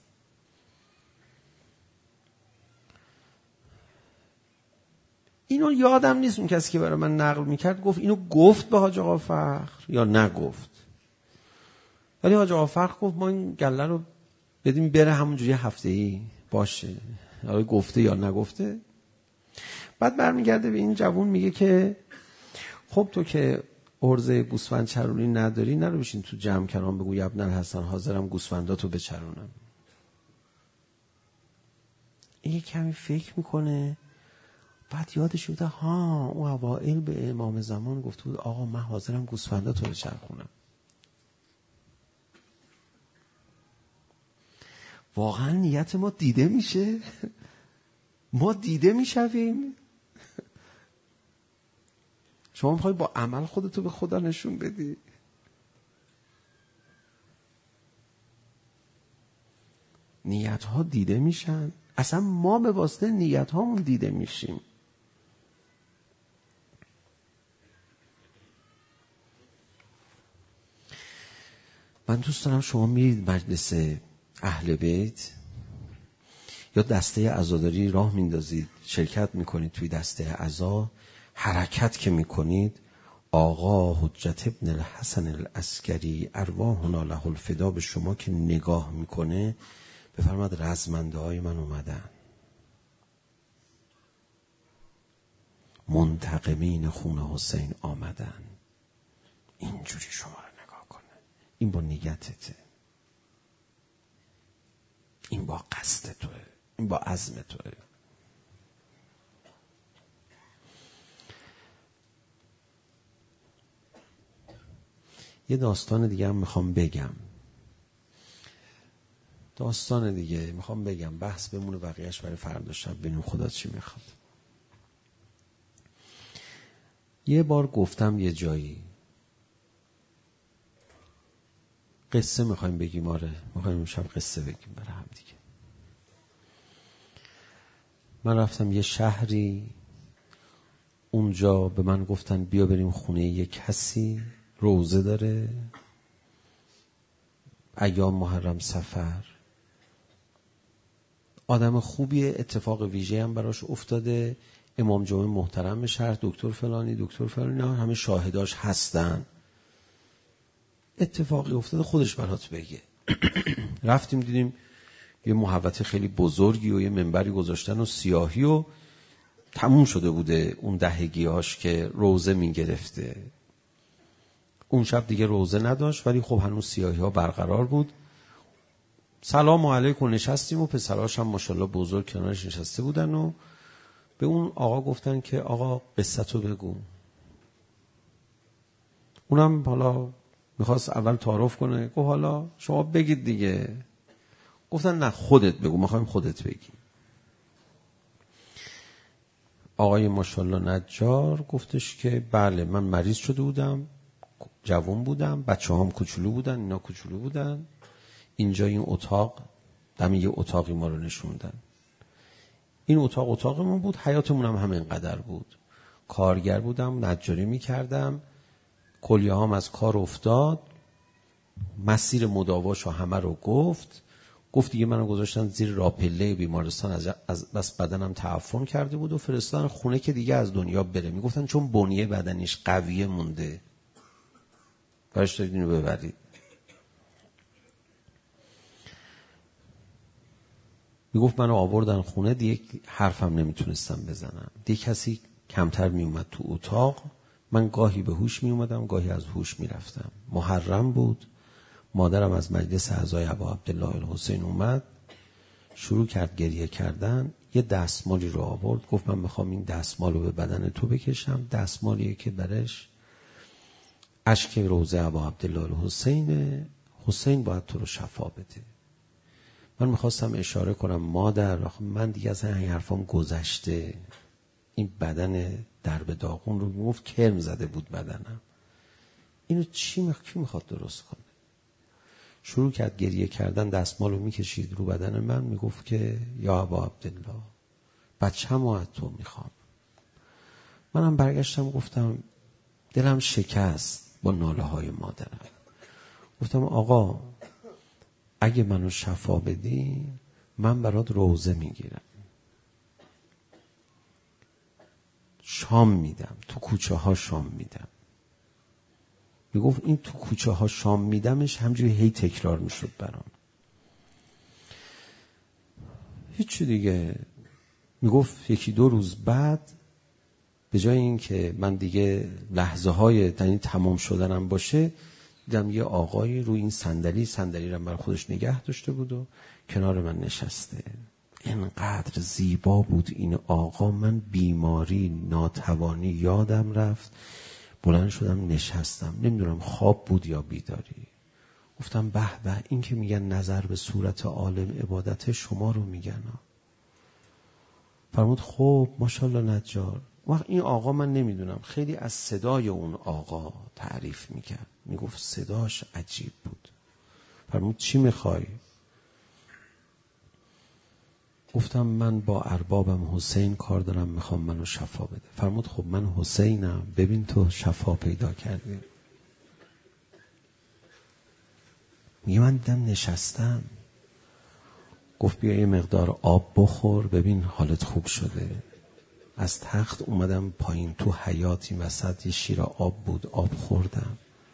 اینو یادم نیست اون کسی که برای من نقل میکرد گفت اینو گفت به حاج آقا فخر یا نگفت، ولی حاج آقا فخر گفت ما این گله رو بدیم بره همونجوری هفته‌ای باشه، حالا گفته یا نگفته. بعد برمیگرده به این جوون میگه که خب تو که ارزه گوسفند چرونی نداری، نرو بشین تو جمع کرام بگو یا ابن الحسن حاضرم گوسفنداتو بچرونم. این یه کمی فکر میکنه، بعد یادش بوده ها اون اوائل به امام زمان گفته بود آقا من حاضرم گوسفنداتو بچرخونم. واقعا نیت ما دیده میشه؟ ما دیده میشویم؟ شما میخوای با عمل خودتو به خدا نشون بدی؟ نیت ها دیده میشن؟ اصلا ما به واسطه نیت هامون دیده میشیم. من دوست دارم شما میرید مجلس اهل بیت یا دسته عزاداری راه میندازید، شرکت میکنید توی دسته عزا، حرکت که میکنید، آقا حجت ابن الحسن العسکری ارواحنا له الفدا به شما که نگاه میکنه، بفرماد رزمنده های من اومدن، منتقمین خون حسین آمدن، اینجوری شما رو نگاه کنه. این با نیتته، این با قصد توه، این با عزم توه. یه داستان دیگه هم میخوام بگم، داستان دیگه میخوام بگم، بحث بمونه بقیهش برای فردا شب، ببینیم خدا چی میخواد. یه بار گفتم یه جایی قصه میخوایم بگیم، آره میخوایم امشب قصه بگیم برای هم دیگه. من رفتم یه شهری، اونجا به من گفتن بیا بریم خونه یه کسی، روزه داره، ایام محرم سفر، آدم خوبیه، اتفاق ویژه هم براش افتاده، امام جمعه محترم شهر، دکتر فلانی دکتر فلانی همه شاهداش هستن، اتفاقی افتاده خودش برات بگه. رفتیم دیدیم یه محوطه خیلی بزرگی و یه منبری گذاشتن و سیاهی و تموم شده بوده اون دهگیاش که روزه میگرفته. اون شب دیگه روزه نداشت ولی خب هنوز سیاهی ها برقرار بود. سلام علیکم نشستیم و پسراش هم ماشاءالله بزرگ کنارش نشسته بودن و به اون آقا گفتن که آقا قصتو بگو. اونم حالا میخواست اول تعارف کنه، گفت حالا شما بگید دیگه. گفتن نه خودت بگو، میخوایم خودت بگی. آقای ماشاءالله نجار گفتش که بله من مریض شده بودم، جوان بودم، بچه هم کوچولو بودن، اینا کوچولو بودن، اینجا این اتاق دم یه اتاقی ما رو نشوندن. این اتاق اتاقمون بود، حیاتمون هم همین قدر بود. کارگر بودم، نجاری میکردم، کلیه هم از کار افتاد، مسیر مداواشو همه رو گفت گفت دیگه منو گذاشتن زیر راپله بیمارستان، از, از بس بدنم تعفن کرده بود و فرستادن خونه که دیگه از دنیا بره. میگفتن چون بنیه بدنیش قویه مونده برش دارید اینو ببرید. میگفت منو آوردن خونه، دیگه حرفم نمیتونستم بزنم، دیگه کسی کمتر میومد تو اتاق، من گاهی به هوش میومدم گاهی از هوش میرفتم. محرم بود، مادرم از مجلس اعضای ابا عبدالله الحسین اومد، شروع کرد گریه کردن، یه دستمالی رو آورد، گفت من میخوام این دستمال رو به بدن تو بکشم. دستمالیه که درش اشک روضه ابا عبدالله الحسین، حسین باید تو رو شفا بده. من میخواستم اشاره کنم مادر من دیگه از این حرفام گذشته، این بدن درب داغون رو میگفت کرم زده بود بدنم، اینو چی میخ... کی میخواد درست کنه؟ شروع کرد گریه کردن، دستمالو میکشید رو بدن من، میگفت که یا ابا عبدالله بچه‌مو از تو میخوام. منم برگشتم گفتم دلم شکست با ناله های مادرم. گفتم آقا اگه منو شفا بدی من برات روزه میگیرم، شام میدم، تو کوچه ها شام میدم. میگفت این تو کوچه ها شام میدمش همجوری هی تکرار میشد برام. هیچی دیگه. میگفت یکی دو روز بعد به جای این که من دیگه لحظه های یعنی تمام شدنم باشه، دیدم یه آقایی روی این صندلی صندلی رو بر خودش نگه داشته بود و کنار من نشسته. اینقدر زیبا بود این آقا، من بیماری ناتوانی یادم رفت، بلند شدم نشستم، نمیدونم خواب بود یا بیداری. گفتم به به، این که میگن نظر به صورت عالم عبادت، شما رو میگن. فرمود خب ماشاءالله نجار. وقت این آقا من نمیدونم خیلی از صدای اون آقا تعریف میکرد، میگفت صداش عجیب بود. فرمود چی میخوای؟ گفتم من با اربابم حسین کار دارم، میخوام منو شفا بده. فرمود خب من حسینم، ببین تو شفا پیدا کردی. میگه من دیدم نشستم. گفت بیا یه مقدار آب بخور ببین حالت خوب شده. از تخت اومدم پایین، تو حیاط این وسط یه شیر آب بود، آب خوردم.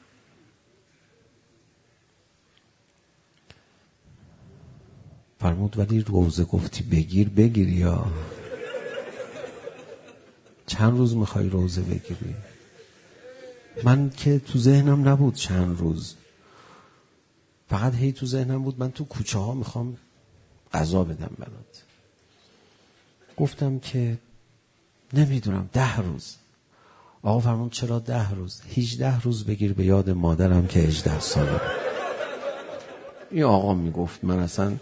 فرمود ولی روزه گفتی بگیر، بگیر یا چند روز میخوای روزه بگیری؟ من که تو ذهنم نبود چند روز، فقط هی تو ذهنم بود من تو کوچه ها میخوام غذا بدم برات. گفتم که نمیدونم ده روز. آقا فرمود چرا ده روز؟ هجده روز بگیر به یاد مادرم که هجده ساله. این آقا میگفت من اصلا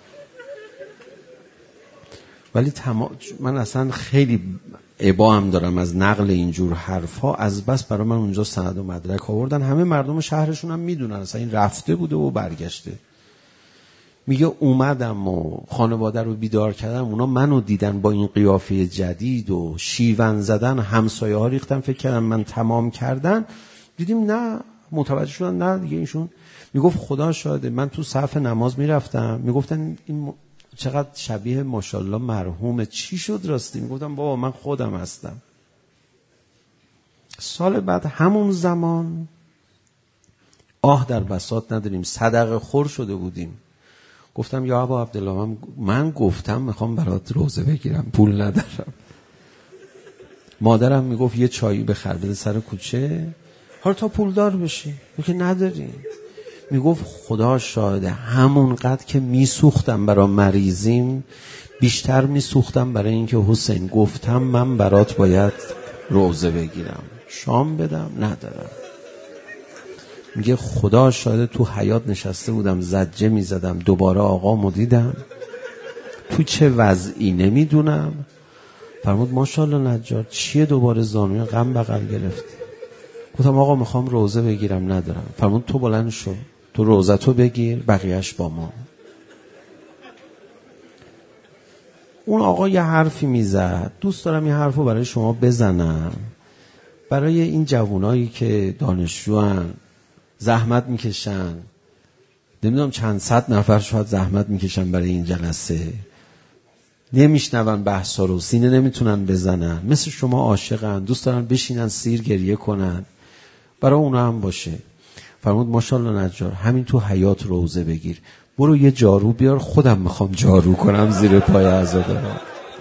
ولی تما... من اصلا خیلی ابا هم دارم از نقل اینجور حرفا، از بس برای من اونجا سند و مدرک آوردن، همه مردم شهرشون هم میدونن اصلا این رفته بوده و برگشته. میگه اومدم و خانواده رو بیدار کردم، اونا منو دیدن با این قیافه جدید و شیون زدن، همسایه ها ریختن، فکر کردم من تمام کردن، دیدیم نه، متوجه شدن نه دیگه ایشون. میگفت خدا شاهده من تو صف نماز میرفتم، میگفتن این چقدر شبیه ماشاءالله مرحومه، چی شد راستی؟ میگفتم بابا من خودم هستم. سال بعد همون زمان آه در بساط نداریم، صدقه خور شده بودیم. گفتم یا ابا عبدالله من, من گفتم میخوام برات روزه بگیرم، پول ندارم. مادرم میگفت یه چایی بخر بده سر کوچه، حالا تا پولدار بشی. میگه نداری. میگفت خدا شاهده همون قدر که میسوختم برای مریضیم بیشتر میسوختم برای اینکه حسین گفتم من برات باید روزه بگیرم، شام بدم، ندارم. میگه خدا شاید تو حیاط نشسته بودم زجه میزدم، دوباره آقامو دیدم تو چه وضعی نمیدونم. فرمود ماشاءالله نجار چیه دوباره زانوی غم بغل گرفتی؟ گفتم آقا میخوام روزه بگیرم ندارم. فرمود تو بلند شو، تو روزه تو بگیر، بقیهش با ما. اون آقا یه حرفی میزد، دوست دارم یه حرفو برای شما بزنم، برای این جوانایی که دانشجوان زحمت میکشن، نمیدونم چند صد نفر شاید زحمت میکشن برای این جلسه، نمیشنون بحثا رو، سینه نمیتونن بزنن، مثل شما عاشقن، دوست دارن بشینن سیر گریه کنن، برای اونا هم باشه. فرمود ماشاءالله نجار همین تو حیاط روزه بگیر، برو یه جارو بیار، خودم میخوام جارو کنم زیر پای عزادارم.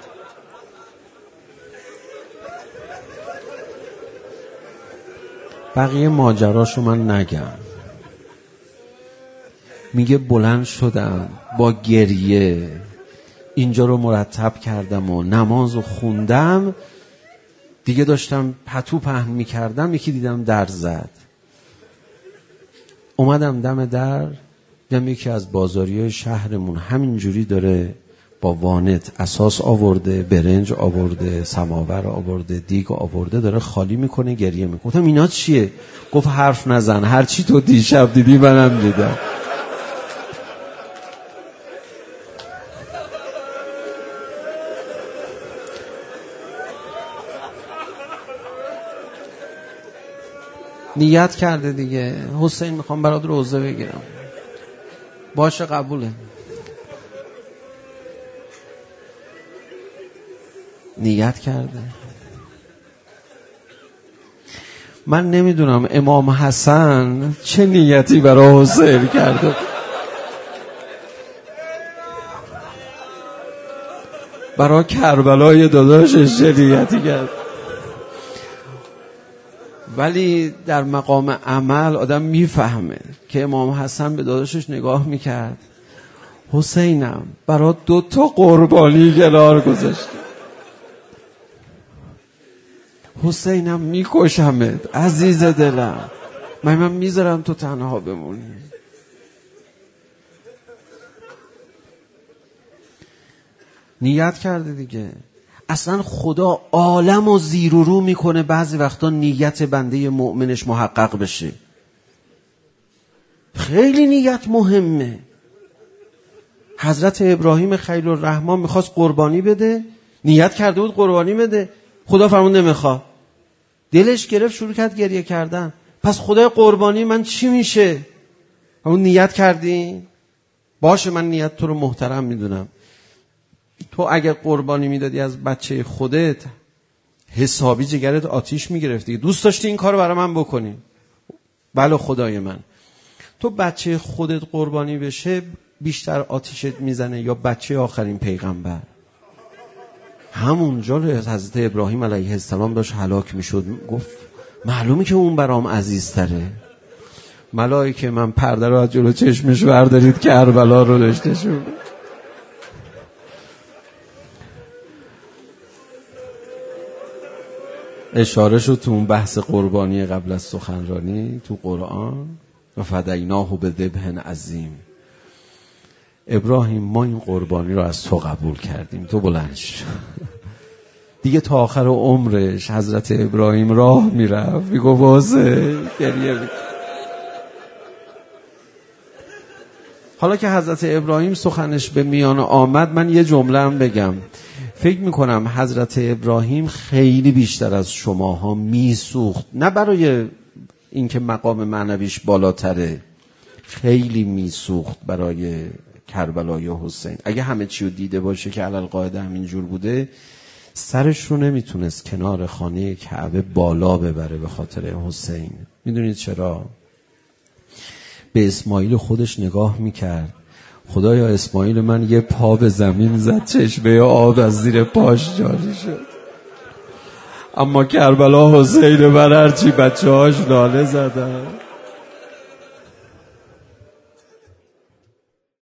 بقیه ماجراشو من نگم. میگه بلند شدم با گریه اینجا رو مرتب کردم و نمازو خوندم، دیگه داشتم پتو پهن میکردم، یکی دیدم در زد، اومدم دم در، دیدم یکی از بازاریای شهرمون همینجوری داره با وانت اساس آورده، برنج آورده، سماور آورده، دیگ آورده، داره خالی میکنه، گریه میکنه. گفتم اینا چیه؟ گفت حرف نزن، هر چی تو دیشب دیدی منم دیدم. نیت کرده دیگه، حسین میخوام برات روزه بگیرم، باشه قبوله. نیت کرده. من نمیدونم امام حسن چه نیتی برای حسین کرده، برای کربلای داداشش چه نیتی کرد، ولی در مقام عمل آدم میفهمه که امام حسن به داداشش نگاه میکرد، حسینم برای دو تا قربانی کنار گذاشتی، حسینم میکشمت عزیز دلم، من من میذارم تو تنها بمونی. نیت کرده دیگه. اصلا خدا عالم و زیر و رو میکنه بعضی وقتا نیت بنده مؤمنش محقق بشه. خیلی نیت مهمه. حضرت ابراهیم خلیل الرحمن میخواست قربانی بده، نیت کرده بود قربانی بده، خدا فرمود نمیخواد، دلش گرفت شروع کرد گریه کردن. پس خدای قربانی من چی میشه؟ همون نیت کردی؟ باشه من نیت تو رو محترم میدونم. تو اگر قربانی میدادی از بچه خودت حسابی جگرت آتیش میگرفتی، دوست داشتی این کارو برای من بکنی، بله خدای من. تو بچه خودت قربانی بشه بیشتر آتیشت میزنه یا بچه آخرین پیغمبر؟ همونجا حضرت ابراهیم علیه السلام داشت هلاک میشد، گفت معلومه که اون برام عزیزتره. ملائکه من پرده رو از جلو چشمش بردارید کربلا رو داشته شد. اشاره شد تو اون بحث قربانی قبل از سخنرانی تو قرآن، و فدیناه بذبح عظیم. ابراهیم ما این قربانی رو از تو قبول کردیم، تو بلند شو. دیگه تا آخر عمرش حضرت ابراهیم راه میرفت میگو واسه گریه میکنه. حالا که حضرت ابراهیم سخنش به میان آمد، من یه جمله هم بگم. فکر میکنم حضرت ابراهیم خیلی بیشتر از شماها میسوخت، نه برای اینکه مقام معنویش بالاتره، خیلی میسوخت برای کربلای حسین. اگه همه چی رو دیده باشه که علل قاعده همینجور بوده، سرش رو نمیتونست کنار خانه کعبه بالا ببره به خاطر حسین. میدونید چرا؟ به اسماعیل خودش نگاه میکرد، خدایا اسماعیل من یه پا به زمین زد چشمه آب از زیر پاش جاری شد، اما کربلا حسین من هرچی بچه هاش ناله زدن.